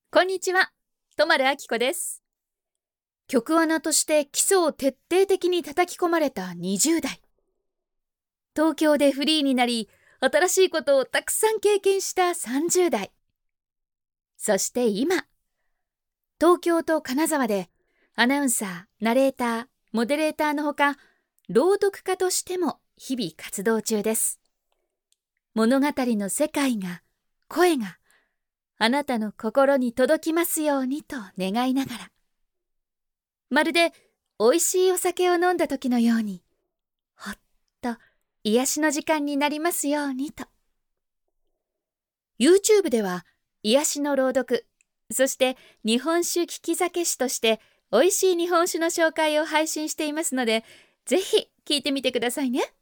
こんにちは、とまるあきこです。局アナとして基礎を徹底的に叩き込まれた20代。東京でフリーになり、新しいことをたくさん経験した30代。そして今、東京と金沢でアナウンサー、ナレーター、モデレーターのほか、朗読家としても日々活動中です。物語の世界が、声が、あなたの心に届きますようにと願いながら、まるで美味しいお酒を飲んだ時のように、ほっと癒しの時間になりますようにと。YouTube では癒しの朗読、そして日本酒利き酒師として美味しい日本酒の紹介を配信していますので、ぜひ聞いてみてくださいね。